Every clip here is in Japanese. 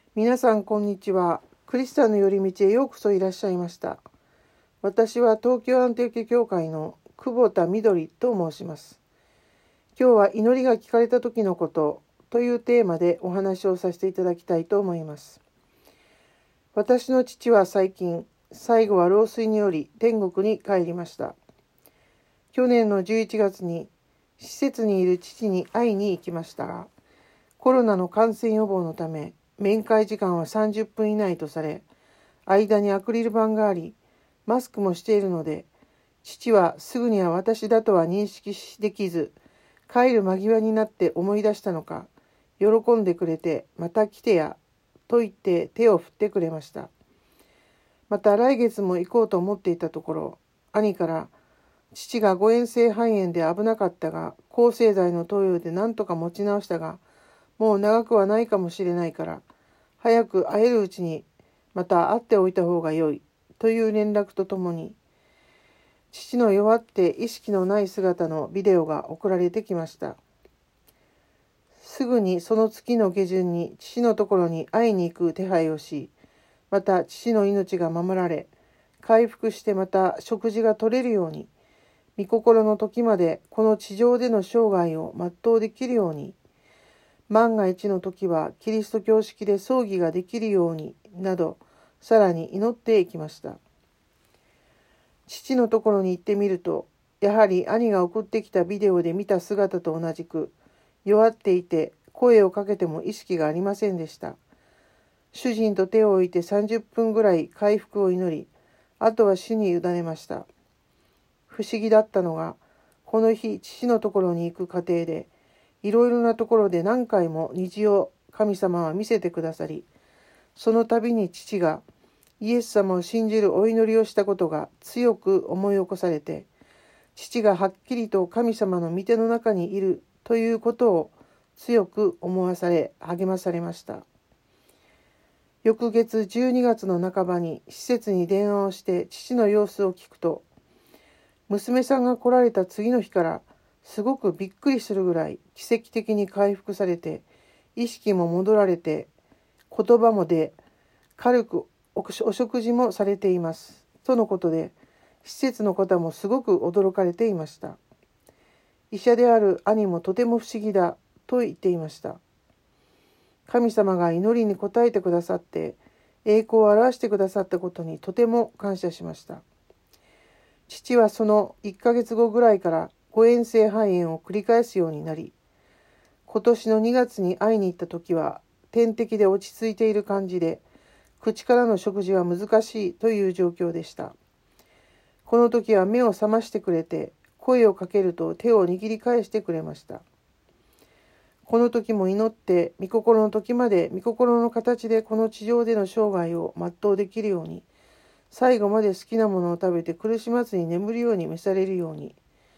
皆さんこんにちは。クリスチャンの寄り道へようこそいらっしゃいました。私は東京アンテオキ教会の久保田みどりと申します。今日は祈りが聞かれた時のことというテーマでお話をさせていただきたいと思います。私の父は最近、最後は老衰により天国に帰りました。去年の11月に施設にいる父に会いに行きましたが、コロナの感染予防のため面会時間は30分以内とされ、間にアクリル板があり、マスクもしているので、父はすぐには私だとは認識できず、帰る間際になって思い出したのか、喜んでくれて、また来てや、と言って手を振ってくれました。また来月も行こうと思っていたところ、兄から、父が誤嚥性肺炎で危なかったが、抗生剤の投与で何とか持ち直したが、もう長くはないかもしれないから、早く会えるうちにまた会っておいた方が良いという連絡とともに、父の弱って意識のない姿のビデオが送られてきました。すぐにその月の下旬に父のところに会いに行く手配をし、また父の命が守られ、回復してまた食事が取れるように、御心の時までこの地上での生涯を全うできるように、万が一の時はキリスト教式で葬儀ができるようになど、さらに祈っていきました。父のところに行ってみると、やはり兄が送ってきたビデオで見た姿と同じく、弱っていて声をかけても意識がありませんでした。主人と手を置いて30分ぐらい回復を祈り、あとは主に委ねました。不思議だったのが、この日父のところに行く過程で、いろいろなところで何回も虹を神様は見せてくださり、その度に父がイエス様を信じるお祈りをしたことが強く思い起こされて、父がはっきりと神様の御手の中にいるということを強く思わされ、励まされました。翌月12月の半ばに施設に電話をして父の様子を聞くと、娘さんが来られた次の日からすごくびっくりするぐらい奇跡的に回復されて、意識も戻られて、言葉も出、軽くお食事もされています。とのことで、施設の方もすごく驚かれていました。医者である兄もとても不思議だと言っていました。神様が祈りに応えてくださって、栄光を表してくださったことにとても感謝しました。父はその1ヶ月後ぐらいから誤嚥性肺炎を繰り返すようになり、今年の2月に会いに行った時は点滴で落ち着いている感じで、口からの食事は難しいという状況でした。この時は目を覚ましてくれて、声をかけると手を握り返してくれました。この時も祈って、御心の時まで御心の形でこの地上での生涯を全うできるように、最後まで好きなものを食べて苦しまずに眠るように召されるように、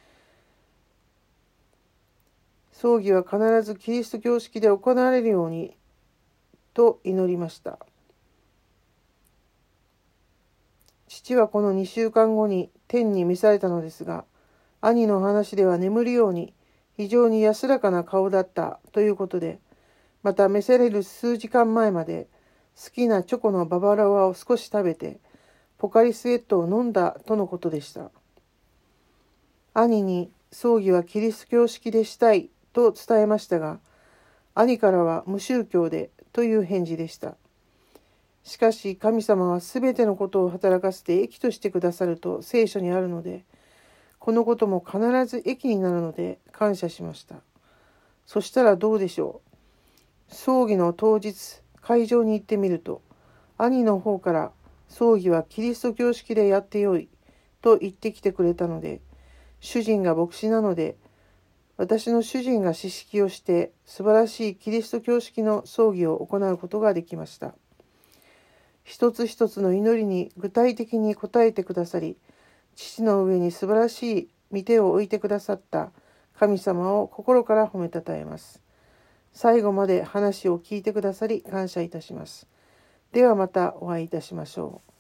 葬儀は必ずキリスト教式で行われるようにと祈りました。父はこの2週間後に天に召されたのですが、兄の話では眠るように非常に安らかな顔だったということで、また召される数時間前まで好きなチョコのババロアを少し食べて、ポカリスエットを飲んだとのことでした。兄に葬儀はキリスト教式でしたいと伝えましたが、兄からは無宗教でという返事でした。しかし神様はすべてのことを働かせて益としてくださると聖書にあるので、このことも必ず益になるので感謝しました。そしたらどうでしょう。葬儀の当日、会場に行ってみると、兄の方から葬儀はキリスト教式でやってよいと言ってきてくれたので、主人が牧師なので、私の主人が知識をして素晴らしいキリスト教式の葬儀を行うことができました。一つ一つの祈りに具体的に応えてくださり、父の上に素晴らしい御手を置いてくださった神様を心から褒めたたえます。最後まで話を聞いてくださり感謝いたします。ではまたお会いいたしましょう。